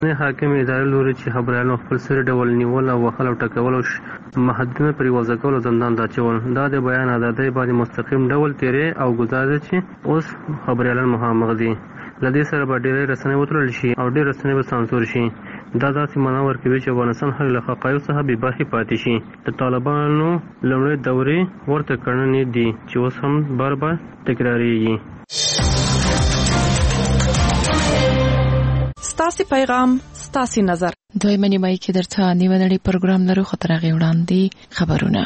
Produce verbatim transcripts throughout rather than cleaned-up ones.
نه حاکم ادارې لوري چې خبريالانو خپل سره ډول نیول او وهل او ټکول او محدودیتونه پرې وضع کول او زندان ته اچول دا د بیان ازادۍ باندې مستقیم ډول تیرې او ګزار چې اوس خبريالان مخامخ دي. لدې سره به ډېرې رسنۍ وتړل شي او ډېر رسنۍ به سانسور شي. دا داسې معنا ورکوي چې افغانستان هغې له حقایقو څخه بې برخې پاتې شي. د طالبانو لومړۍ دورې ورته کړنې دي چې اوس هم بار بار تکراریږي. ستاسې پیغام ستاسې نظر. دویمه نیمایي کې درته نیمه نړۍ پروګرام لرو خو تر هغې وړاندې خبرونه.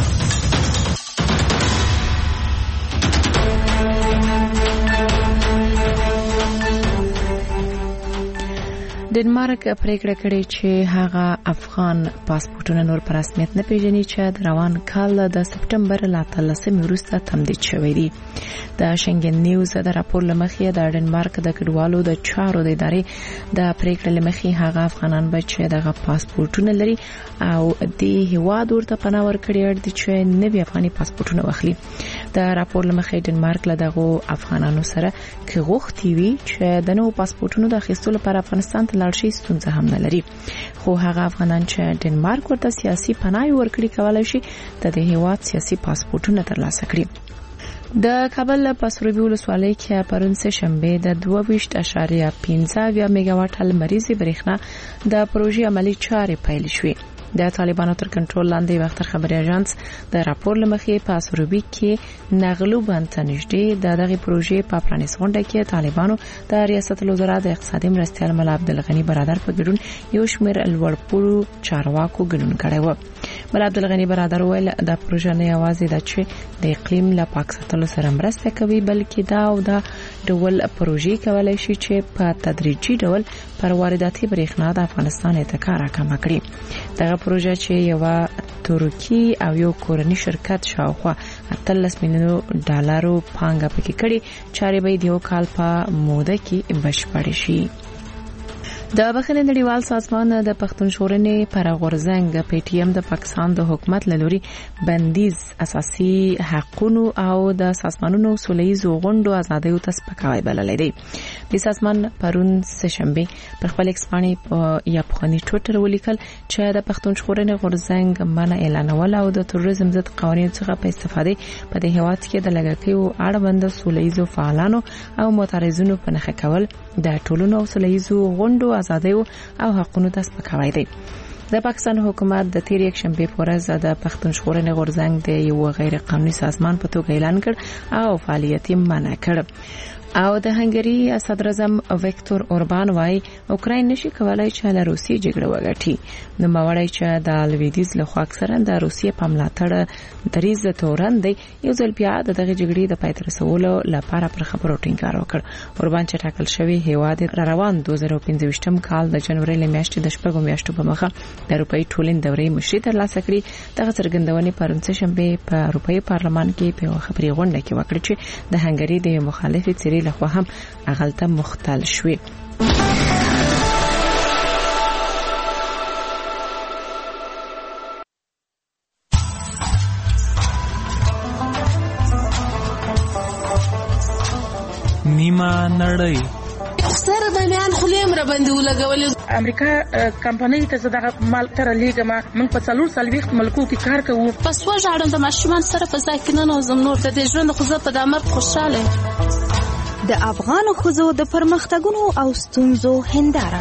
ډنمارک پریکړه کړې چې هغه افغان پاسپورتونه نور په رسمیت نه پیژني چې د روان کال د سپټمبر له اتلسمې وروسته تمدید شوی دی. د شنګن نیوز د راپور لمخې د ډنمارک د کډوالو د چارو د ادارې د پریکړې لمخې هغه افغانان به چې دغه پاسپورتونه لري او د هیواد ورته پناه ورکړي دي چې نوي افغاني پاسپورتونه واخلي. د راپور لمخې ډنمارک له دغه افغانانو سره کې غوښتي وي چې د نوو پاسپورتونو د اخیستلو لپاره افغانستان ته لاړ شي ستونزه هم نه لري. خو هغه افغانان چې ډنمارک ورته سیاسي پناه ورکړي کولای شي د دې هیواد سیاسي پاسپورتونه ترلاسه کړي. د کابل په سروبي ولسوالۍ کې پرون سه شنبه د دوه ویشت اعشاریه پنځه میگاواټ لمریزې برېښنا د پروژې عملی چارې پیل شوې. د طالبانو تر کنټرول لاندې وختر خبري اژانس د راپور لمخې په سروبي کې نغلو بنت نږدې د دغه پروژې په پرانیس غونډه کې طالبانو د ریاست الوزرا د اقتصادي مرستیال ملا عبدالغنی برادر په ګډون یو شمېر لوړپوړو چارواکو ګډون کړی و. ملا عبدالغنی برادر ویل د پروژې نه یوازې د چې د اقلیم له پاک ساتلو سره مرسته کوي بلکې دا او دا ډول پروژې کولای شي چې په تدریجي ډول پر وارداتي برېښنا د افغانستان اتکا راکمه کړي. دغه پروژه چې یو ترکی او یو کورنی شرکت شاوخوا اتلس میلیونو ډالرو پانګه پکې کړي چارې به د یو کال په موده کې بشپړ شي. د بخښنې نړیوال سازمان د پښتون ژغورنې پر غورځنګ پی ټی ایم د پاکستان د حکومت له لوري بندیز اساسي حقوقو او د سازمانونو سولهییزو غونډو ازادیو ته سپکاوی بللی دی. د سازمان پرون سه شنبه پر خپل ایکس باندې په یا پخوانی ټویټر ولیکل چې د پښتون ژغورنې غورځنګ منع اعلانول او د تروریزم ضد قوانینو څخه په استفاده په دې هیواد کې د لګښتو اړوند سولهییزو فعالانو او معترضینو په نخښه کول د ټولنو او سولهییزو غونډو ازادیو او حقوقو ته سپکاوی دی. د پاکستان حکومت د تیر یک شنبه په ورځ د پښتون ژغورنې غورځنګ د یو غیر قانوني سازمان په توګه اعلان کړ او فعالیت یې منع کړ. او د هنګري صدر اعظم ویکتور اوربان وايي اوکراین نشي کولای چې له روسیې جګړه وګټي. نو ماوړی چې د لویدیز له خوا اکثرا د روسیې په ملاتړ دریز تورن دی یو ځل بیا د دغه جګړې د پای ته رسولو لپاره پر خبرو ټینګار وکړ. اوربان چې ټاکل شوی هیواد را روان دوه زره پنځه کال د جنوري له میاشتې د شپږو میاشتو په مخه د اروپאי ټولنې دورې مشري ترلاسه کړې. دغه څرګندونې پرون سه شنبه په اروپאי پارلمان کې په خبري غونډه کې وکړه چې د هنګري د مخالفې څیرې لخوا هم اغلطه مختل شوی. نیمه نړۍ سره د میان خلیم را باندې ولګولې. امریکا کمپنۍ ته زداغه مال تر لیګما من په څلور سلويخت ملکو کې کار کوو. پس وژاړم د ماشومان سره په ځای کې نه نوزم نور د دې ژوند خو زه په دامر خوشاله. د افغان ښځو د پرمختګونو او ستونزو هنداره.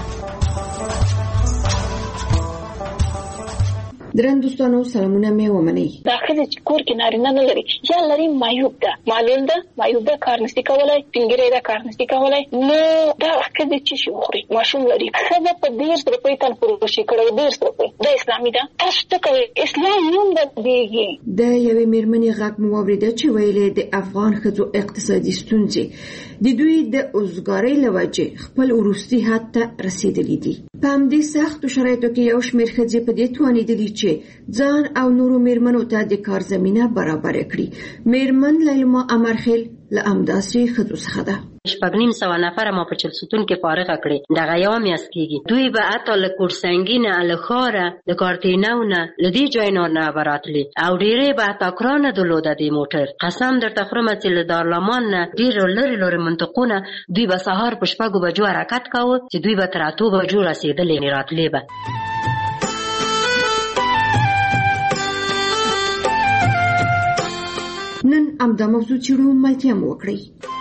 درن دوستانو سلامونه مې ومنئ. داخله چې کور کې نارینه نه لري یا لري مایوب ده معلول ده مایوب ده کار نشي کولای پنګری ده کار نشي کولای نو دا خدای چې شي خوري ماشوم لري خدای په ډیر روپۍ تل پروشي کړو ډیر روپۍ د اسلامي ده تاسو ته کوي اسلام نوم دیږي. د یوې میرمنې غږ مو واورېده چې ویلې د افغان ښځو اقتصادي ستونزې د دوی د اوزګارۍ له وجې خپل وروستي حد ته رسېدلي دي. په همدې سختو شرایطو کې یو شمېر ښځې په دې توانېدلي چې ځان او نورو میرمنو ته د کار زمینه برابر کړي. میرمن لیلما امرخیل له همداسې ښځو څخه ده. شپږ نیم سوه نفره ما په چلسوتون کې فارغه کړې دغه یوه میاشت کېږي. دوی به حتی له کورسنګي نه له ښاره له کارتینو نه له دې ځایونو نه به راتلې او ډېرې به حتی کرانه درلوده دې موټر. قسم درته خورم چې له دارالامان نه ډېرو لرې لرې منطقونه دوی به سهار په شپږو بجو حرکت کوه چې دوی به تر اتو بجو رسېدلې نه راتلې به. نن همدا موضوع څېړو، ملتیا مو وکړئ.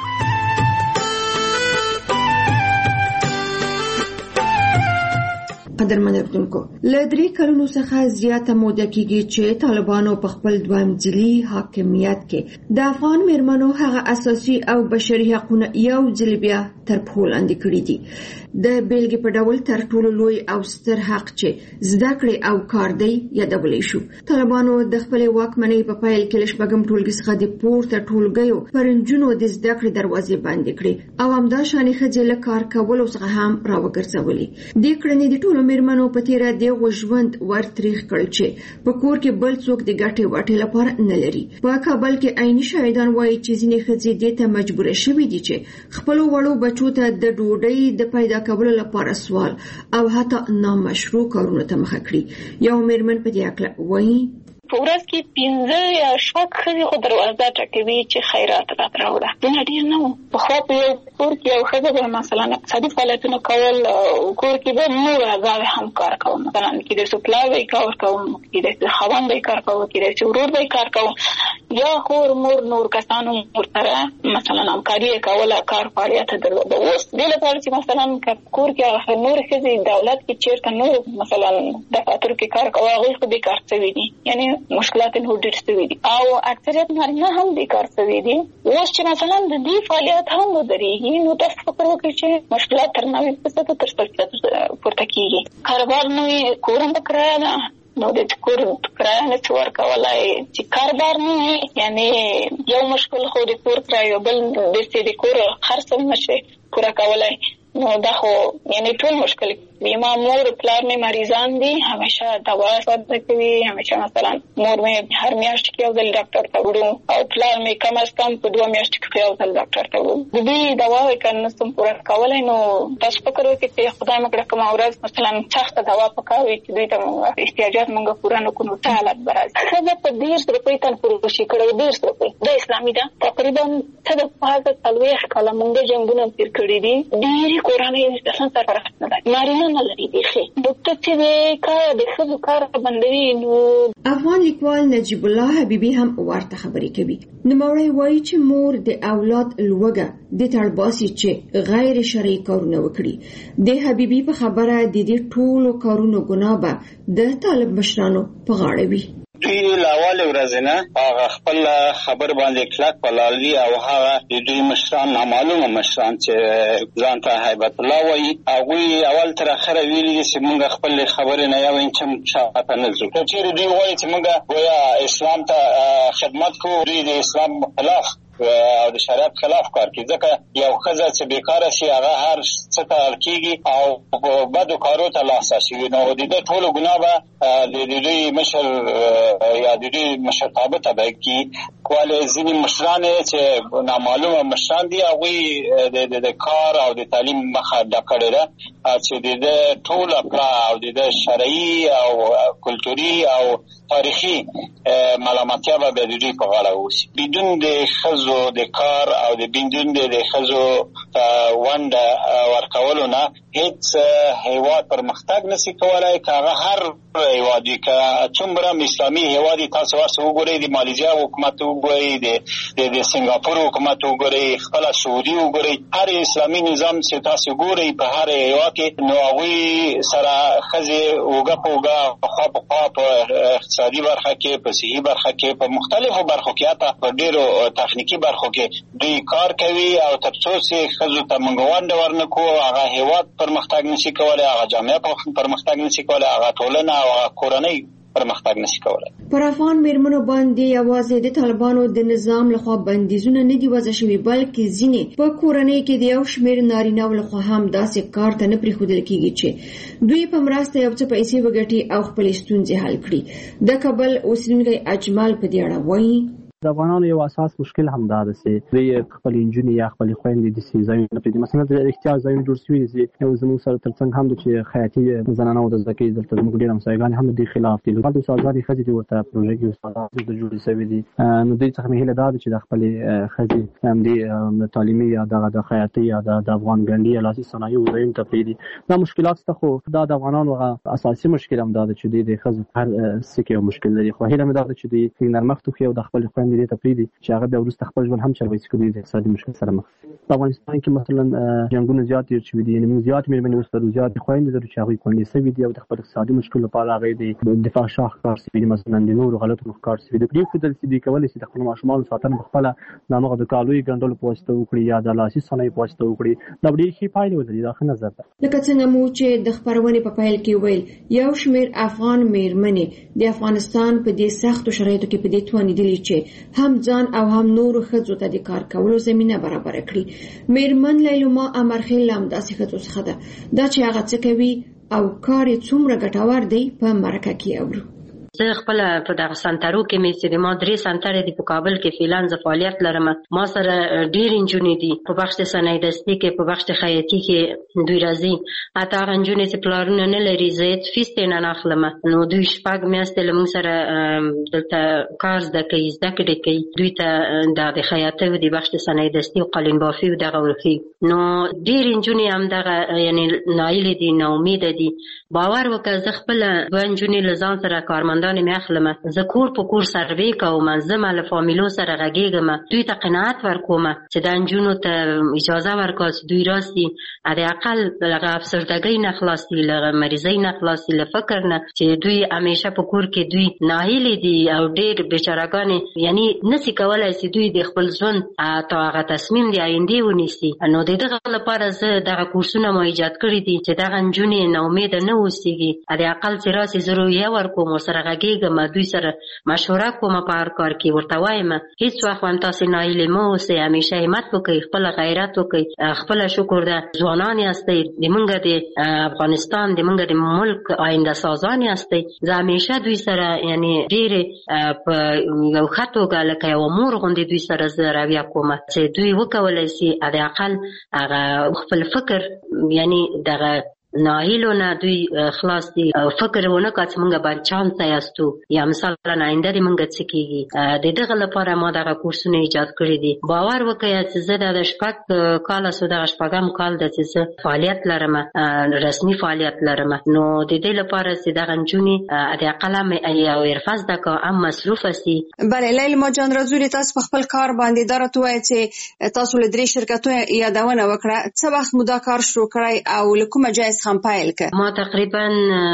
قدرمن اردوونکو، له درې کلونو څخه زیاته موده کېږي چې طالبانو په خپل دویم ځلي حاکمیت کې د افغان میرمنو هغه اساسي او بشري حقونه یو ځل بیا تر پښو لاندې کړي دي. د بیلګې په ډول تر ټولو لوی او ستر حق چې زده کړې او کار دی یادولی شو. طالبانو د خپلې واکمنۍ په پیل کې له شپږم ټولګي څخه د پورته ټولګیو پر نجونو د زده کړې دروازې بندې کړې او همداشانې ښځې له کار کولو څخه هم راوګرځولې. دې کړنې د ټولو میرمنو په تېره دغه ژوند ورتریخ کړ چې په کور کې بل څوک د ګټې واټې لپاره نه لري. په کابل کې عیني شاهدان وایي چې ځینې ښځې دې ته مجبوره شوې دي چې خپلو وړو بچو ته د ډوډۍ د پیدا کولو لپاره سوال او حتی نامشروع کارونو ته مخه کړي. یو میرمن په دې اړه وایي په ورځ کې پنځه یا شپږ ښځې خو دروازه ټکوي چې خیرات راته راوړه. دونه ډېر نه وو. پخوا په یو کور کې یو ښځه به مثلا اقتصادي فعالیتونه کول، کور کې به نور اعضاوې هم کار کوو. مثلا کېدای شي پلار به یې کار کوو، کېدای شي خاوند به یې کار کوو، کېدای شي ورور به یې کار کوو، یا خور مور نور کسانو ورسره مثلا همکاري یې کوله، کار فعالیت درلوده. اوس دې لپاره چې مثلا کور کې نور ښځې دولت کې چېرته نور مثلا دفاترو کې کار کوي، هغوی خو بېکار شوي دي، یعنی مشکلات نور ډېر شوي دي او اکثریت نارینه هم بیکار شوي دي. اوس چې مثلا د دې فعالیت هم ودرېږي نو تاسو فکر وکړئ چې مشکلات تر نوي فیصده تر شپږ فیصده پورته کېږي. کاروبار نه وي، کور هم په کرایه ده، نو د کور کرایه نه شي ورکولی. چې کاروبار نه وي یعنې یو مشکل خو د کور کرایه، بل داسې د کور خرڅ هم نه شي پوره کولی. نو دا خو یعنی ټول مشکل دی. ما مور پلار مې مریضان دي، همیشه دوا صدقه کوي، همیشه مثلا مور مې هر میاشت کې یو ځل ډاکټر ته وړو او پلار مې کم از کم په دوه میاشتو کې یو ځل ډاکټر ته وړو. د دې دواوې که نشم پوره کولی نو تاسو فکر وکړئ چې خدای مو کړه کومه ورځ مثلا سخته دوا پکار وي چې دوی ته احتیاجات موږ پوره نه کړو، څه حالت به راځي. ښځه په دېرش روپۍ تنفروشي کړی، دېرش روپۍ دا اسلامي ده. تقریبا څه د پازه څلوېښت کاله موږ جنګونه تېر کړي دي. ډېرې کورنۍ د څه سره فرق نه لري، نارینه نه لري. ډاکټر چې د کار د ښځو کار بندوي. نو افغان لیکوال نجیب الله حبیبي هم ورته خبرې کوي. نوموړی وایي چې مور د اولاد لوږه د تړباسي چې غیر شرعي کارونه وکړي. د حبیبي په خبره د دې ټولو کارونو ګناه به د طالب مشرانو په غاړه وي. دوی له اولې ورځې نه هغه خپل خبر باندې کلک ولاړ دي او هغه د دوی مشران، نامعلومه مشران چې ځان ته هیبت الله وایي، هغوی اول تر اخره ویلي دي چې موږ خپل خبرې نه یو انچ هم شاته نه ځو. که چېرې دوی وایي چې موږ گویا اسلام ته خدمت کوو، دوی د اسلام خلاف او د شریعت خلاف کار کوي. ځکه یو ښځه چې بیکاره شي هغه هر څه ته اړ کېږي او بدو کارو ته لاس اچوي. نو د دې ټولو ګناه به د دوی مشر یا د دوی مشرتابه ته به کي. ولې ځینې مشران چې نامعلومه مشران دي هغوی د کار او د تعلیم مخه ډک کړې ده چې د دې ټوله کړه او د دې شرعي او کلتوري او تاریخي ملامتیا به د دوی په غاړه اوسي. بدون د ښځو د کار او د بدون د ښځو ونډه ورکولو نه هیڅ هیواد پرمختګ نشي کولای. که هغه هر هیواد وي، که څومره اسلامي هیواد وي، تاسو ورسره وګورئ، د مالیزیا حکومت وګورئ، د سنګاپور حکومت وګورئ، خپله سعودي وګورئ، هر اسلامي نظام چې تاسو ګورئ په هر هیواد کې، نو هغوی سره ښځې اوږه په اوږه خوا په خوا په اقتصادي برخه کې، په صحي برخه کې، په مختلفو برخو کې، حتی په ډېرو تخنیکي برخو کې دوی کار کوي. او تر څو چې ښځو ته موږ ونډه ورنکړو، هغه هیواد پرمختګ نشي کولی، هغه جامعه پرمختګ نشي کولی، هغه ټولنه او هغه کورنۍ پرمختګ نشي کولی. پر افغان میرمنو باندې یوازې د طالبانو د نظام لخوا بندیزونه نه دي وضع شوي، بلکې ځینې په کورنۍ کې د یو شمېر نارینه‌و لخوا هم داسې کار ته نه پرېښودل کېږي چې دوی په مرسته یو څه پیسې وګټي او خپلې ستونزې حل کړي. د کابل اوسېدونکی اجمل په دې اړه وایي د افغانانو یو اساس مشکل هم دا ده چې دوی خپل انجونې یا خپل خويندې د سي ځایونه پرېږدي. مثلا د احتیاج ځایونه جوړ شوي دي یو زموږ سره ترڅنګ هم د چې خیاطي زنانو د زده کړې دلته زموږ ډېر همسایګان هم د دې خلاف دي. د استادانو ښځې دي ورته پروژې کې استادان د جوړې شوي دي. نو دوی څخه مې هیله دا ده چې د خپلې ښځې همدې تعلیمي یا دغه د خیاطي یا د افغان ګنډي یا لاسي صنایعو ځایونو ته پرېږدي. دا مشکلات شته خو دا د افغانانو اساسي مشکل هم دا ده چې دوی د ښځو هر څه کې یو مشکل لري. خو هیله مې دا ده چې دوی نرمښت وکړي او د خپلې خویندې دې ته پرېږدي چې هغه بیا وروسته خپل ژوند هم چلوي چې دوی د اقتصادي مشکل سره مخ دي. په افغانستان کې مثلا جنګونه زیات تېر شوي دي، یعنې موږ زیات مېرمنې اوس لرو، زیات خویندې لرو چې هغوی کونډې شوي دي او د خپل اقتصادي مشکل لپاره هغوی د فحشا ښکار شوي دي، مثلا د نورو غلطو نه ښکار شوي دي. پرېښودل چې دوی کولی شي د خپلو ماشومانو ساتنه پخپله د همغه د کالیو ګنډلو په واسطه وکړي یا د لاسي صنایعو په واسطه وکړي. دا به ډېرې ښې پایلې ولري. دا ښه نظر ده. لکه څنګه مو چې د خپرونې په پیل کې ویل، یو شمېر افغان مېرمنې د افغانستان په دې سختو شرایطو کې په دې توانېدلي چې هم ځان او هم نورو ښځو ته د کار کولو زمینه برابره کړي. مېرمن لیلما امرخیل هم داسې ښځو څخه ده. دا چې هغه څه کوي او کار یې څومره ګټور دی په مرکه کې اورو. زه خپل په دغه سنټرو کې مې چې د ما درې سنټر دي په کابل کې فعلاً زه فعالیت لرم. ما سره ډېر انجونې دي په بخش صنایع دستي کې، په بخش خیاطي کې دوی راځي. حتی هغه انجونې چې پلارونه نه لري زه هېڅ فیس ترې نه اخلم. نو دوی شپږ میاشتې له موږ سره دلته کار زده کوي، زده کړې کوي. دوی ته د خیاطۍ د بخش صنایع دستي او قالین بافي او دغه ورښي. نو ډېر انجونې همدغه یعنې نایلې دي، ناامیده دي. باور وکړه زه خپله دوه انجونې له ځان سره کارمند مې اخلم. زه کور په کور سروې کوم، زه ما له فامیلو سره غږېږم، دوی ته قناعت ورکوم چې دا نجونو ته اجازه ورکړه چې دوی راسي حداقل له افسردګۍ نه خلاص دي، له مریضۍ نه خلاص دي، له فکر نه چې دوی همیشه په کور کې دوی ناهیلې دي او ډېر بېچارهګانې یعنی نسي کولی چې دوی د خپل ژوند تا هغه تصمیم د آیندې ونیسي. نو د دغه لپاره زه دغه کورسونه ما ایجاد کړي دي چې دغه نجونې ناامیده نه اوسېږي. حداقل چې راسي زه رویه ورکوم، ورسره غږېږم، دوی سره مشوره کوم په هر کار کې، ورته وایم هېڅ وخت هم تاسې ناهیلې مه اوسئ، همیشه همت وکئ، خپله غیرت وکئ، خپله شکر ده ځوانان یاستئ، د موږ د افغانستان د موږ د ملک آینده سازان یاستئ. زه همیشه دوی سره یعنې ډېرې په یو ښه توګه لکه یوه مور غوندې دوی سره زه رویه کوم چې دوی وکولی شي حداقل هغه خپل فکر یعنې دغه ناهیلو نه دوی خلاص دي، فکر ونه کړه چې موږ باید چانسه یاستو یا مثلا آینده د موږ څه کېږي. د دغه لپاره ما دغه کورسونه ایجاد کړي دي. باور وکړئ چې زه د شپږ کاله سو دغه شپږم کال ده چې زه فعالیت لرم، رسمي فعالیت لرم. نو د دې لپاره چې دغه نجونې حداقل هم یو حرفه زده کړه، هم مصروفه سي. بله لیلما جان رازولي، تاسو په خپل کار باندې دا راته ووایئ چې تاسو له درې شرکتونو یادونه وکړه. څه وخت مو دا کار شروع کړی او له کومه ځایه ما تقریبا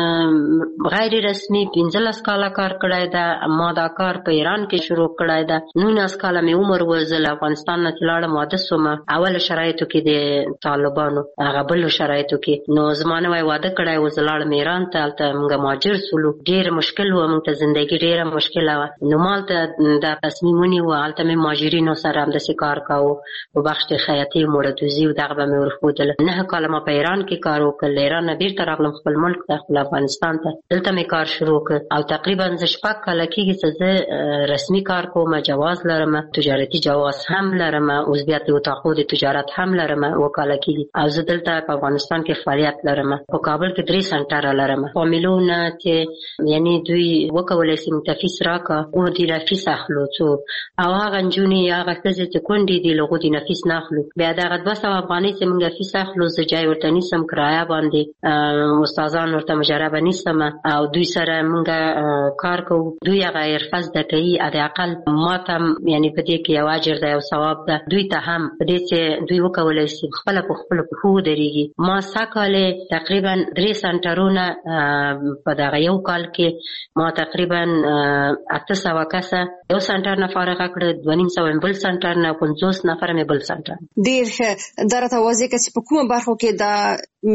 غیر رسمي پنځلس کاله کار کړی ده. ما دا کار په ایران کې شروع کړی ده. نولس کاله مې عمر و، زه له افغانستان نه چې لاړم واده شوم. اول شرایطو کې د طالبانو هغه بلو شرایطو کې نو زما نوی واده کړی و، زه لاړم ایران ته. هلته موږ مهاجر شولو، ډېر مشکل و، موږ ته زندګي ډېره مشکله وه. نو ما هلته دا تصمیم ونیو، هلته مې مهاجرینو سره همداسې کار کاوه په بخش د خیاطۍ موړدوزي او دغه به مې ورښودله. نهه کاله ما په ایران کې کار وکړ. ایران نه بیرته راغلم خپل ملک ته، خپل افغانستان ته. دلته مې کار شروع کړ او تقریبا زه شپږ کاله کېږي چې زه رسمي کار کوم، جواز لرم، تجارتي جواز هم لرم، اوس بیا د اتاقو د تجارت هم لرم. اووه کاله کېږي او زه دلته په افغانستان کې فعالیت لرم. په کابل کې درې سنټره لرم. فامیلو نه چې یعنې دوی وکولی شي موږ ته فیس راکړه، او دې نه فیس اخلو څو او هغه نجونې هغه ښځې چې کونډې دي له هغو دې نه فیس نه اخلو. بیا دغه دوه سوه افغانۍ چې موږ فیس اخلو زه جای ورته نیسم، کرایه باندې استادان ورته مجربه نیسم او دوی سره موږ کار کوو. دوی هغه حرفه زده کوي. حداقل ما ته یعنې په دې کې یو اجر ده، یو ثواب ده. دوی ته هم په دې چې دوی وکولی شي خپله په خپلو پښو ودرېږي. ما سږ کال تقریبا درې سنټرونه په دغه یو کال کې ما تقریبا اته سوه کسه یو سنټر نه فارغه کړه، دوه نیم سوه مې بل سنټر نه، پنځوس نفره مې بل سنټر. ډېر ښه. دا راته واضح کړه چې په کومه برخو کې دا مېرمنې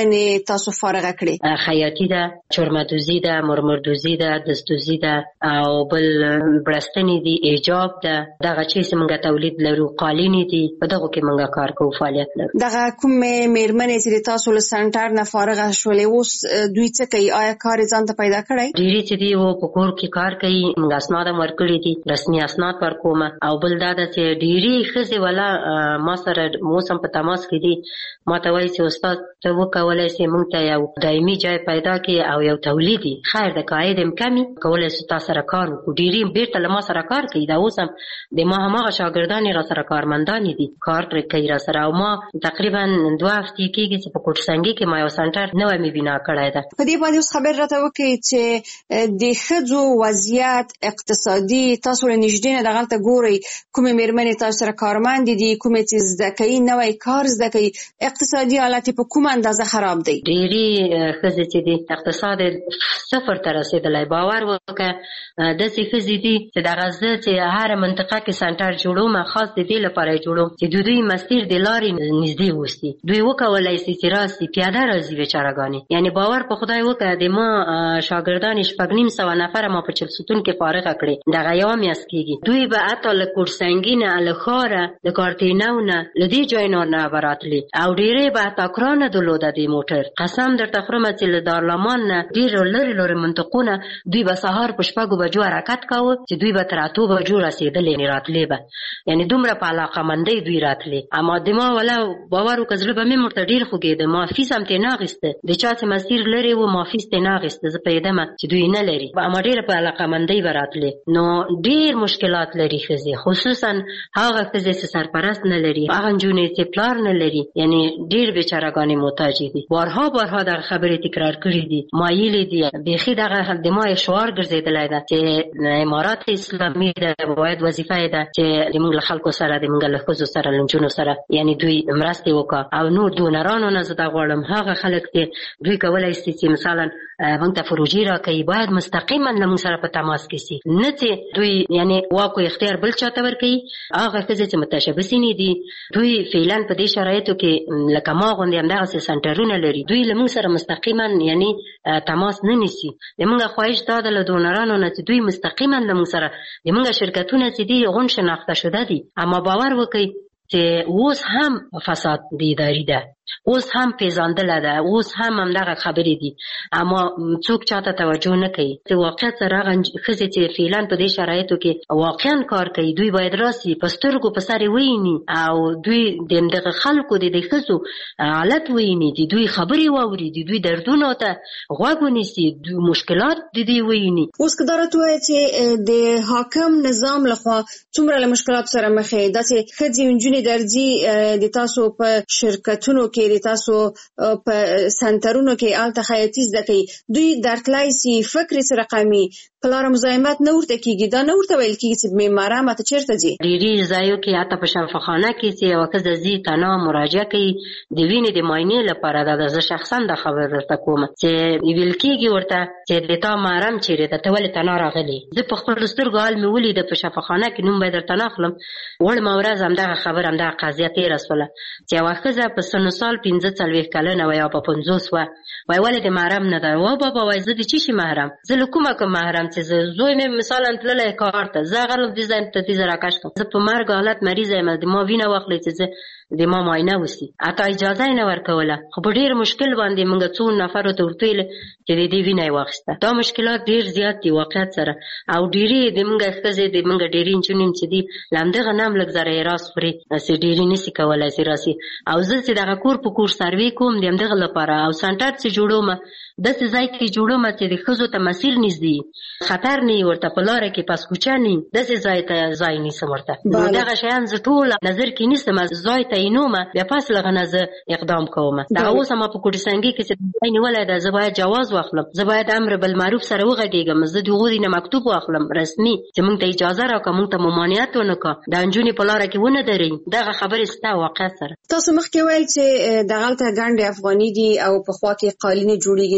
میرمنې تاسو فارغه کړې؟ خیاطي ده، چرمدوزي ده، مرمردوزي ده، دستوزي ده او بل برستنې دي، ایجاب ده، دغه چې موږ تولید لرو، قالینې دي، په دغه کې موږ کار کوو، فعالیت لرو. دغه کومې میرمنې چې تاسو له سنټر نه فارغه شولې اوس دوی څه کوي؟ آیا کار ځان ته پیدا کړی؟ ډېری چې دي و په کور کې کار کوي، موږ اسناد هم ورکړي دي، رسمي اسناد ورکوم. او بل دا ده چې ډېری ښځې والا ما سره اوس هم په تماس کې دي، ما ته وایي چې استاد ته وکولی سې موږ ته یو دایمي ځای پیدا کړي او یو تولیدي خیر د قاعد هم کمي کولی سو تا سره کار وکړو. ډېری بیرته له ما سره کار کوي، دا اوس هم د ما هماغه شاګردانې را سره کارمندانې دي، کار ترې کوي را سره. او ما تقریبا دوه هفتې کېږي چې په کوټسنګي کې ما یو سنټر نوی مې بنا کړی ده. په دې باندې اوس خبر راته وکړئ چې د ښځو وضعیت اقتصادي تاسو له نږدې نه دغلته ګورئ، کومې میرمنې تاسو سره کارمندې دي، کومې چې زده کوي، نوی کار زده کوي، اقتصادي حالت په کومه اندازه خراب دی؟ ډېرې ښځې چې دي اقتصاد صفر ته رسېدلی. باور وکړه داسې ښځې دي چې دغه زه چې هره منطقه کې سنټر جوړوم خاص د دې لپاره یې جوړوم چې د دوی مسیر د لارې نږدې اوسي. دوی وکولی سي چې راسي پیاده راځي بیچارهګانې. یعنې باور په خدای وکړه د ما شاګردانې شپږ نیم سوه نفره ما په چلسوتون کې فارغه کړې، دغه یوه میاشت کېږي. دوی به حتی له کوټسنګي نه، له ښاره، له کارتینو نه، له دې ځایونو نه به راتلې او ډېرې به حتی ګرانه درلوده د موټر. قسم درته خورم چې له دارالامان نه ډېرو لرې لرې منطقونه دوی به سهار په شپږو بجو حرکت کاوه چې دوی به تر اتو بجو رسېدلې، یعنې راتلې به، یعنې دومره په علاقهمندۍ دوی راتلې. اما د ما ولا باور وکړه زړه به مې ورته ډېر خوږېده. ما فیس هم ترې نه اخېسته، د چا چې مسیر لرې و ما فیس ترې نه اخېسته، زه پوهېدمه چې دوی نه لري، اما ډېره په علاقهمندۍ به راتلې. نو ډېر مشکلات لري ښځې، خصوصا هغه ښځې چې سرپرست نه لري، هغه نجونې چې پلار نه لري، یعنې ډېر بیچارهګانې محتاجې دي. بارها بارها دغه خبرې تکرار کړي دي، مایلې دي، بیخي دغه د ما شعار ګرځېدلی ده چې امارات اسلامي ده، باید وظیفه یې ده چې زموږ له خلکو سره، زموږ له ښځو سره، له نجونو سره یعنې دوی مرستې وکړه. او نور دونرانو نه زه دا غواړم هغه خلک چې دوی کولی شي چې مثلا موږ ته پروژې راکوي باید مستقیما له موږ سره په تماس کې شي، نه چې دوی یعنې واک او اختیار بل چاته ورکوي. هغه ښځې چې متشبثینې دي دوی فعلا په دې شرایطو کې لکه ما غوندې همدغسې سنټرونه لري، دوی له موږ سره مستقیما یعنې تماس نه نیسي. زموږ خواهش دا ده له دونرانو نه چې دوی مستقیما له موږ سره زموږ شرکتونه چې دي غون شناخته شده دي. اما باور وکړئ چې اوس هم فساد د اداري ده، اوس هم پیژندله ده، اوس هم همدغه خبرې دي، اما څوک چاته توجه نه کوي. چې واقعیت سره هغه ښځې چې فعلا په دې شرایطو کې واقعا کار کوي دوی باید راسي په سترګو په سر یې وویني او دوی د همدغه خلکو د دې ښځو حالت وویني، د دوی خبرې واوري، د دوی دردونو ته غوږ ونیسي، مشکلات د دوی وویني. اوس که دا راته ووایې چې د حاکم نظام لخوا څومره له مشکلاتو سره مخ یې، داسې ښځې نجونې درځي د تاسو په شرکتونو کې، د تاسو په سنټرونو کې هلته خیاطي زده کوي، دوی درتلی سي فکر سره قومي پلار مزاحمت نه ورته کېږي، دا نه ورته ویل کېږي چې معماره ماته چېرته ځي؟ ډېرې ځایو کې حتی په شفاخانه کې چې یوه ښځه ځي تنها مراجعه کوي د وینې د معاینې لپاره. دا زه شخصا دا خبر درته کوم چې ویل کېږي ورته چې د تا محرم چېرې ده، ته ولې تنها راغلې؟ زه په خپلو سترګو حال مې ولیده په شفاخانه کې، نوم به یې درته نه اخلم. وړمه ورځ همدغه خبر همدغه قضیه تېره شوله چې یوه ښځه په سن و سال پنځه څلوېښت کلنه وه یا په پنځوس وه، وایي ولې د محرم نه ده؟ وا بابا وایي زه د چی شي محرم؟ زه له کومه کوم محرم چې زه زوی مې مثلا تللی کار ته، زه هغه دې ځای ته دې زه راکش کړم، زه په مرګ حالت مریضه یم، د ما وینه واخلئ چې زه د ما معاینه وسي، حتی اجازه یې نه ورکوله. خو په ډېر مشکل باندې موږ څو نفرو ته ورته ویل چې د دې وینه یې واخیسته. دا مشکلات ډېر زیات دي واقعیت سره، او ډېرې د موږ ښځې د موږ ډېرې نجونې چې دي له همدغه نه هم لږ ذره یې راس خوري، چې ډېرې نسي کولی چې راسي. او زه چې دغه کور په کور سروې کوم د همدغه لپاره، او سنټر چې جوړوم داسې ځای کې جوړوم چې د ښځو ته مسیر نږدې خطر نه ورته په لاره کې پس کوچه نه داسې ځای ته ځای نیسم ورته. نو دغه شیان زه ټول نظر کې نیسم، ځای ته یې نومه بیا پس لغه نه زه اقدام کوم. دغه اوس هم په کوټسنګي کې چې ځای نیولی ده زه باید جواز واخلم، زه باید امر بالمعروف سره وغږېږم، زه د هغو نه مکتوب واخلم رسمي چې موږ ته اجازه راکړه، موږ ته ممانعت ونه کړه، دا نجونې په لاره کې ونه درئ. دغه خبرې سته واقعیت سره. تاسو مخکې ویل چې دغلته ګنډې افغاني دي او پخوا کې قالینې جوړېږي،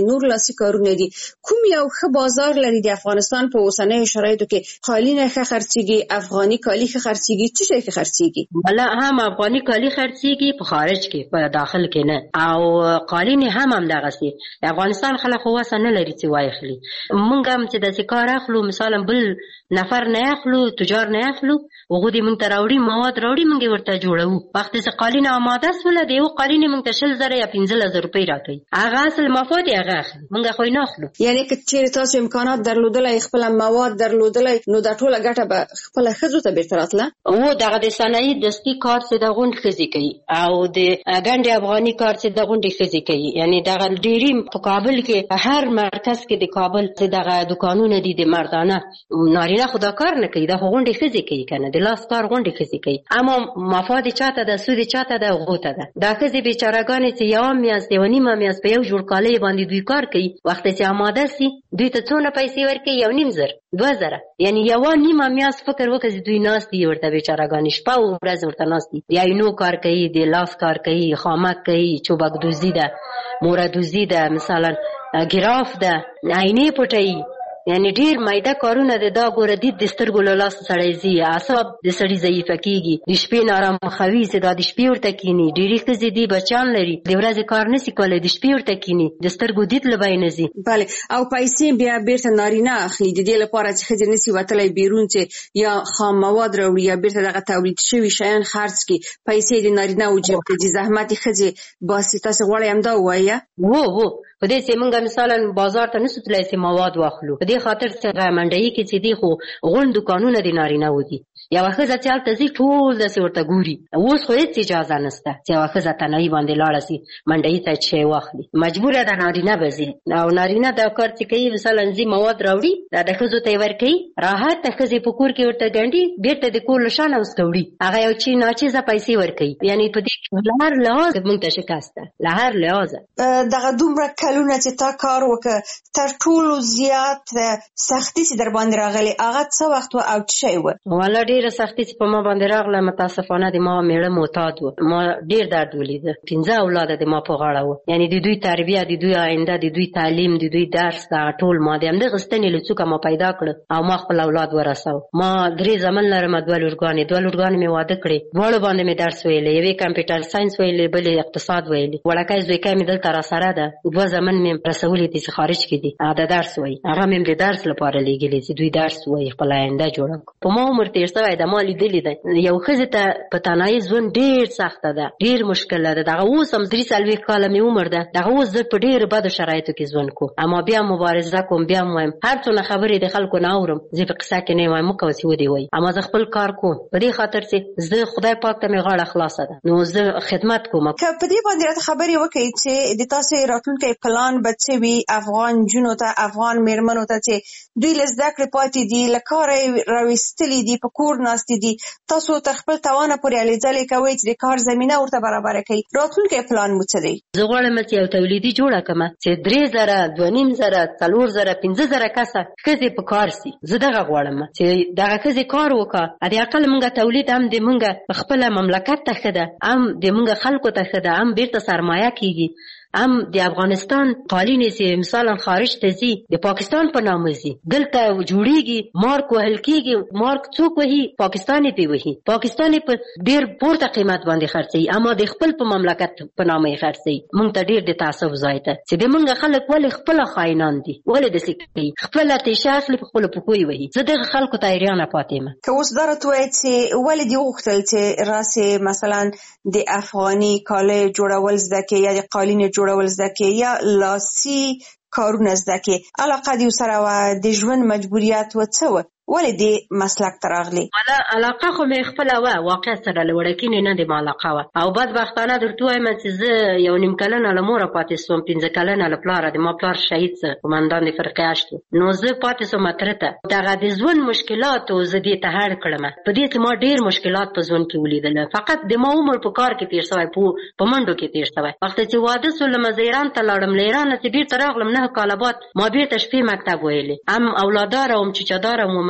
نور لاسي کارونه دي. کوم یو ښه بازار لري د افغانستان په اوسنیو شرایطو کې؟ قالین ښه خرڅيږي، افغاني کالي ښه خرڅيږي، څه شي ښه خرڅيږي؟ ولا هم افغاني کالي خرڅيږي په خارج کې، په داخل کې نه. او قالین هم هم دغه سي افغانستان خلک خو واسه نه لري چې واخلي. مونږ هم چې د کار اخلو مثلا بل نفر نه اخلو، تجار نه اخلو، وغو دې مونږ ته راوړي مواد راوړي مونږ ورته جوړو. وخت چې قالین آماده سول دی او قالین مونږ ته شل زره یا پنځه زره روپۍ راکړي، هغه اصل مفاد یې هغه اخلي، مونږ خو نه اخلو. یعنی که چیرې تاسو امکانات درلودلای، خپل مواد درلودلای، نو دا ټوله ګټه به خپل ښځو ته بیرته راتله. او دغه د صنایع دستي کار چې د غونډ ښځې کوي او د ګنډې افغاني کار چې د غونډې ښځې کوي. یعنی دغه ډېری په کابل کې هر مرکز کې د کابل چې دغه دکانونه دي د مردانه، نارینه خو دا کار نه کوي، دا خو غونډې ښځې کوي کنه، د لاس کار غونډې ښځې کوي. اما مفاد چاته ده، سود چاته ده، هغو ته ده. دا ښځې بیچارهګانې چې یوه میاشت یوه نیمه میاشت په یو جوړ کالۍ باندې دوی کار کوي، وخت چې آماده سي دوی ته څونه پیسې ورکوي؟ یو نیم زر، دوه زره. یعنی یوه نیمه میاشت فکر وکړه چې دوی ناست دي ورته بیچارهګانې، شپه او ورځ ورته ناست دي، د عینو کار کوي، د لاس کار کوي، خامک کوي، چوبک دوزي ده، موره دوزي ده، مثلا ګراف ده، عینې پټوي. یعنی ډیر مایده کارونه د دا ګوره دید د سترګو له لاسه سړی ځي، اعصاب د سړي ضعیفه کیږي، د شپې نارام خوي چې دا د شپې ورته کینی. ډېرې ښځې دي بچیان لري، د ورځې کار نشي کولی، د شپې ورته کینی، د سترګو دید له بینه ځي. بله، او پیسې بیا بیرته نارینه اخلي د دې لپاره چې ښځې نشي وتلی بیرون چې یا خام مواد راوړي یا بیرته دغه تولید شوي شیان خرڅ کړي، پیسې د نارینه و جیب ته ځي، زحمت یې ښځې باسي. تاسې غواړئ همدا ووایه؟ وو وو په دې چې موږ مثلا بازار ته نشو تللی چې مواد واخلو، په دې خاطر چې منډۍ کې چې دی خو غونډ دکانونه د نارینه و دي. یوه ښځه چې هلته ځي ټول داسې ورته ګوري. اوس خو هېڅ اجازه نشته چې یوه ښځه تنهایي باندې لاړه سي منډۍ ته شی واخلي، مجبوره ده نارینه به ځي. او نارینه دا کار چې کوي مثلا ځي مواد راوړي، دا د ښځو ته یې ورکوي، راحت د ښځې په کور کې ورته ګنډي، بېرته د کور له شانه اوسته وړي، هغه یو چی ناچیزه پیسې ورکوي. یعنې په دې له هر لحاظ موږ ته شکست ده، له هر لحاظه. دغه دومره کلونه چې تا کار وکړه، تر ټولو زیات سختي چې در باندې راغلې هغه څه وخت و او څه شی و؟ والا ډېره سختي چې په ما باندې راغله متاسفانه د ما میړه معتاد و، ما ډېر درد ولیده. پنځه اولاده د ما په غاړه و، یعنې د دوی تربیه، د دوی آینده، د دوی تعلیم، د دوی درس، دغه ټول ما د همدغه ستنې له څوکه ما پیدا کړه او ما خپل اولاد ورسو. ما درې زامن لرم، دوه لورګانې، دوه لورګانې مې واده کړې، دواړو باندې مې درس ویلی، یوې کمپیوټر ساینس ویلی، بلې اقتصاد ویلی. وړکی زویکی مې دلته راسره ده، دوه زامن مې رسولي دي چې خارج کې دي، هغه د درس وایي، هغه مې د درس لپاره لیږلي چې دوی درس وایي، خپل آینده جوړه کړو. په ما عمر تېر شوی ده، ما لیدلي ده یو ښځې ته په تنهایي ژوند ډېر سخته ده، ډېر مشکله ده. دغه اوس هم درې څلوېښت کاله مې عمر ده، دغه اوس زه په ډېرو بدو شرایطو کې ژوند کوم، اما بیا مبارزه کوم، بیا هم وایم هر څونه خبرې د خلکو نه اورم، زه په قصه کې نه وایم مه کوه چې ودې وایي، اما زه خپل کار کوم په دې خاطر چې زه خدای پاک ته مې غاړه خلاصه ده، نو زه خدمت کوم. که په دې باندې راته خبرې وکړئ چې د تاسې راتلونکی پلان به څه وي افغان نجونو ته، افغان مېرمنو ته چې دوی له زده کړې پاتې دي، له کاره یې راویستلي دي، په کور ناستې دي، تاسو تر خپل توانه پورې هلې ځلې کوئ چې د کار زمینه ورته برابره کوي، راتلونکی پلان مو څه دی؟ زه غواړم چې یو تولیدي جوړه کړم چې درې زره، دوه نیم زره، څلور زره، پنځه زره کسه ښځې په کار سي. زه دغه غواړم چې دغه ښځې کار وکړه، د اقل موږ تولید هم د موږ خپله مملکت ته ښه ده، هم د موږ خلکو ته ښه ده، هم بیرته سرمایه کیږي، هم د افغانستان قالینې چې مثلا خارج ته ځي د پاکستان په نامه ځي، دلته جوړیږي، مارک وهل کیږي، مارک څوک وهي؟ پاکستان یې پې وهي، پاکستان یې په ډېر پورته قیمت باندې خرڅوي، اما د خپل په مملکت په نامه یې خرڅوي. موږ ته ډېر د تعصب ځای ته چې د موږ خلک ولې خپله خاینان دي، ولې داسې کوي، خپله تیشه اخلي په خپلو پښو یې وهي. زه دغه خلکو ته حیرانه پاتې یم. که اوس دا راته ووایې چې ولې دې وغوښتل چې راسې مثلا د افغاني کالیو جوړول زده کړې یا د قالینې جوړول زده کړې یا لاسي کارونه زده کړې، علاقه دې ورسره وه، د ژوند مجبوریت و څه وه؟ ولې دې مسلک ته راغلې؟ والا علاقه خو مې خپله وه، واقع سره له وړکینې نه د ما علاقه وه، او بدبختانه درته وایم چې زه یو نیم کلنه له موره پاتې سوم، پنځه کلنه له پلاره، د ما پلار شهید څه قمندان د فرقې اشت و، نو زه پاتې سوم اتره ته. دغه د ژوند مشکلاتو زه دې ته هړ کړم، په دې کې ما ډېر مشکلات په ژوند کې ولیدل، فقط د ما عمر په کار کې تېر شوی، په منډو کې تېر شوی. وخت چې واده سولم زه ایران ته لاړم، له ایرانه چې بېرته راغلم نه کاله بعد ما بېرته شپې مکتب ویلې، هم اولاداره وم، چچاداره وم،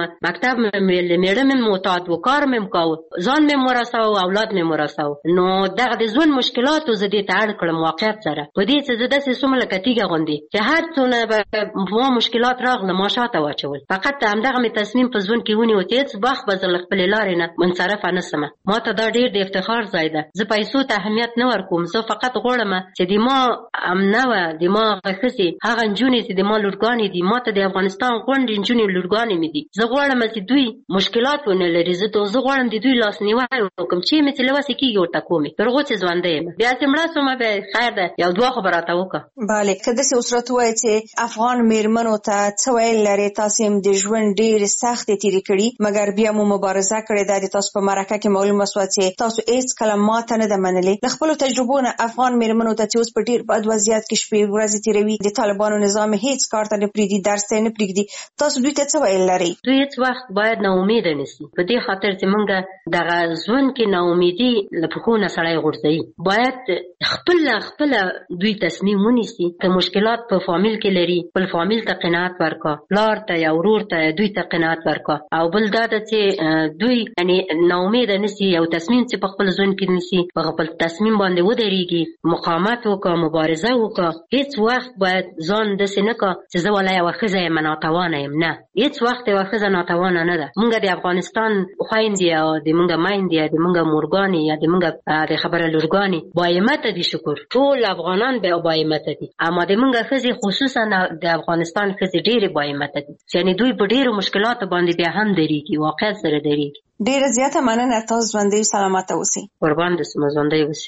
مکتب مې میړه مې معتاد و، کار مې کاوه، ځان مې مرساو، اولاد مې مرساو. نو دغه د ژوند مشکلاتو زه دې ته اړ کړم واقعیت سره. په دې څه زه داسې څومره لکه تیږه غوندې چې هر څونه به ما مشکلات راغله ما شاته واچول. فقط همدغه مې تصمیم په ژوند کې ونیو چې هېڅ وخت به زه له خپلې لارې نه منصرفه نه سمه. ما ته دا ډېر د افتخار ځای ده. زه پیسو ته اهمیت نه ورکوم، زه فقط غواړم چې د ما امنه وه، د ما هغه ښځې هغه نجونې چې د ما لورګانې دي، ما ته د افغانستان غونډې نجونې لورګانې مې دي. زه غواړم چې دوی مشکلات ونه لري، زه زه غواړم د دوی لاسنیوی وکړم چې مې چې له وسې کېږي ورته کومې تر هغو چې ژوندی یم. بیا چې مړه شومه بیا خیر ده، یو دوه خو به راته وکړه. بله، که داسې اوس راته ووایې چې افغان مېرمنو ته څه ویل لرې، تاسې هم د ژوند ډېرې سختې تېرې کړي مګر بیا مو مبارزه کړې ده. د تاسو په مرکه کې معلومه شوه چې تاسو هېڅکله ماته نه ده منلې. له خپلو تجربو نه افغان مېرمنو ته چې اوس په ډېر بد وضعیت کې شپې ورځې تېروي، د طالبانو نظام هېڅ کار ته نه پرېږدي، درس ته نه پرېږدي، تاسو دوی ته څه ویل لرئ؟ دوی هېڅ وخت باید ناامیده نه سي، په دې خاطر چې موږ دغه ژوند کې ناامیدي له پښو نه سړی غورځوي. باید خپله خپله دوی تصمیم ونیسي. که مشکلات په فامیل کې لري، خپل فامیل ته قناعت ورکړه، پلار ته یا ورور ته دوی ته قناعت ورکړه. او بل دا ده چې دوی یعنې ناامیده نه سي، یو تصمیم چې په خپل ژوند کې نیسي په خپل تصمیم باندې ودرېږي، مقاومت وکړه، مبارزه وکړه. هېڅ وخت باید ځان داسې نه کړه چې زه والا یوه ښځه یم ناتوانه یم. نه، هېڅ وخت یوه ښځه ناتوانه نه ده. موږ د افغانستان خویندې یا د موږ میندې یا د موږ مورګانې یا د موږ د خبره لورګانې باهمته دي. شکر ټول افغانان به باهمته دي، اما د موږ ښځې خصوصا د افغانستان ښځې ډېرې باهمته دي، یعنې دوی په ډېرو مشکلاتو باندې بیا هم درېږي، واقعیت سره درېږي. ډېره زیاته مننه، تاسو ژوندۍ سلامته اوسئ. قربان دې سم، ژوندۍ اوسئ.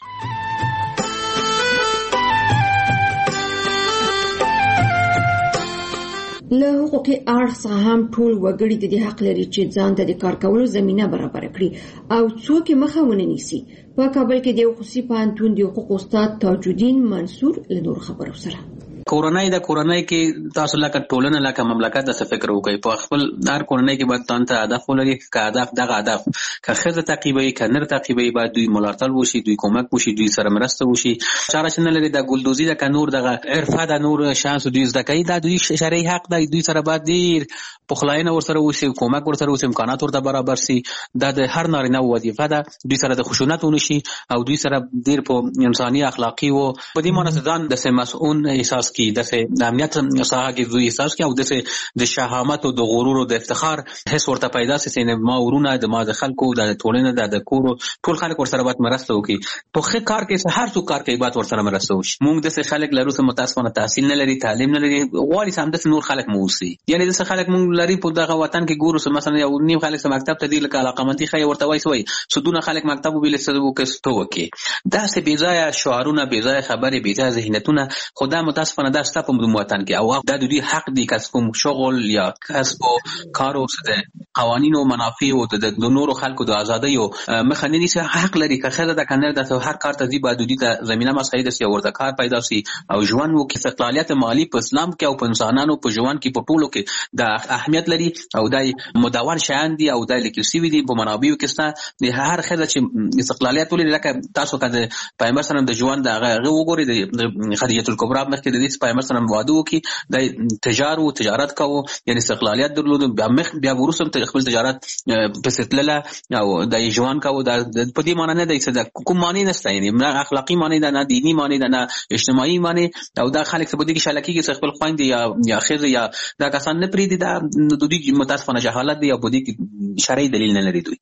له حقوقي اړخ څخه هم ټول وګړي د دې حق لري چې ځان ته د کار کولو زمینه برابر کړي او څوک یې مخه ونه نیسي. په کابل کې د خصوصي پوهنتون د حقوق استاد تاج الدین منصور له نور خبرو سره کورنۍ د کورنۍ کې تاسو لکه ټولنه لکه مملکت د فکر وکړي په خپل هر کورنۍ کې باید تاسو ته هدف ولري، که هدف دغه هدف که ښځه تعقیبوي که نر تعقیبوي باید دوی ملاتړ وشي، دوی کومک وشي، دوی سره مرسته وشي. چاره چې نه لري د ګلدوزي ده که نور دغه عرفه ده نور شانس دوی زده کوي، دا دوی شرعي حق دی، دوی سره باید ډېر پخلاینه ورسره وشي، کومک ورسره وشي، امکانات ورته برابر سي. دا د هر نارینه وظیفه ده، دوی سره د خشونت ونشي او دوی سره ډېر په انساني اخلاقي او په دې معنی ځان د مسؤل احساس کی د امنیت ساحه کې دوی احساس کی او د شهامت او د غرور او د افتخار حس ورته پیدا سي چې ما ورونه د ما د خلکو د ټولنې د کور ټول خلک ورسره باید مرسته وکړي. په ښه کار کې هر څوک کار کوي باید ورسره مرسته وشي. موږ د خلک لرو چې متاسفانه تحصیل نه لري، تعلیم نه لري، غواړي سم د نور خلک مو وسی، یعنی د خلک موږ لري په دغه وطن کې ګورو چې مثلا یو نیم خلک مکتب ته دی لکه علاقمندي خي ورته وایي سوی سودونه خلک مکتب وبیل سدو کې ستو وکي. دا سه بیځای شعارونه، بیځای خبرې، بیځای ذهنیتونه خدا متاسفانه دا ستاسو په وطن کې او دا د دوی حق دی کسب شغل یا کسب او کار او د قوانینو منافع او د نورو خلکو د ازادۍ او مخنیوي څخه حق لري. که خلک د کنه د هر کار ته دی باید دوی ته زمينه مساعد سي او ورته کار پیدا سي او ژوند وو کې استقلالیت مالی په اسلام کې او په انسانانو په ژوند کې په ټولو کې د اهمیت لري او دای مدور شیان دي او دای لیکل سی وي دي په منابعو کې ست د هر خزه چې استقلالیت ولري لکه تاسو کده پیغمبر سره د ژوند دغه وګوري د خدیجه الکبرى مخکې د دې پیغمبر سره وعده وکي د تجارت او تجارت کوو یعنی استقلالیت درلود بیا مخ بیا ورسم ته خپل تجارت په ستلله او د ژوند کوو د په دې معنی نه دی چې د کوم معنی نشته، یعنی نه اخلاقی معنی ده نه دینی معنی ده نه اجتماعي معنی او دا خلک په دې کې شلکی کې خپل خويند یا یا خیر یا دا کسان نه پریدي دا د دوی متاسفانه جهالت دی او په دې کې شرعي دلیل نه لري. دوی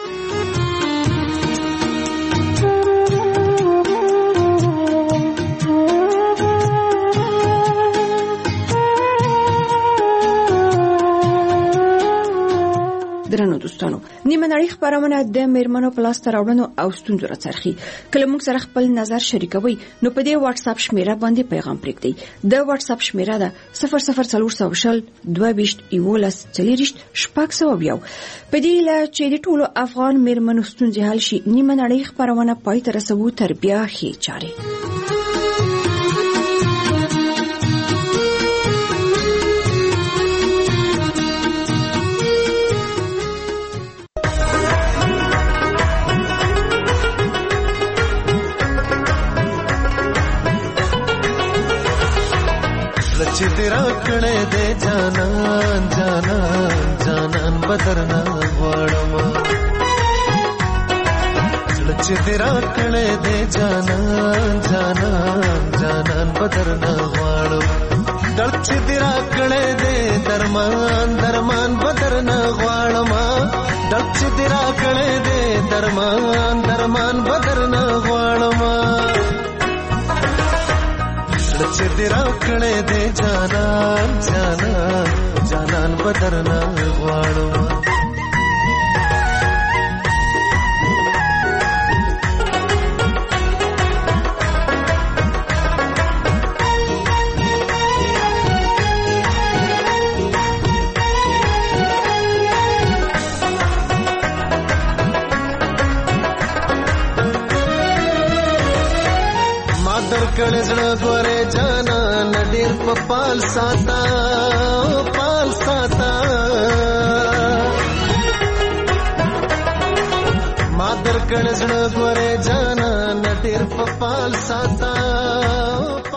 درنو دوستانو، نیمه نړۍ خبرونه د میرمنو په لاس راوړنو او ستونزو راڅرخي. کله موږ سره خپل نظر شریکوي نو په دې واتس اپ شمیره باندې پیغام پرېږدئ. د واتس اپ شمیره ده صفر صفر څلور سوه شل دوه ویشت یولس څلېرویشت شپږ سوه یو. په دې هیله چې د ټولو افغان میرمنو ستونزې حل شي، نیمه نړۍ خبرونه پای ته رسوو تر بیا ښې چارې. چې تیرا کړې دې جانان جانان جانان بدرنا غواړم چې دې را کړې دې جانان جانان جانان بدرنا غواړم درد چې دې را کړې دې درمان درمان بدرنا غواړم درد چې دې را کړې دې درمان درمان بدرنا غواړم چې دې را کړې دې جانان جانان جانان بدرنا غواړم کړه زړه غوړې جانا نډیر په پال ساتا پال ساتا ما در کړه زړه غوړې جانا نډیر په پال ساتا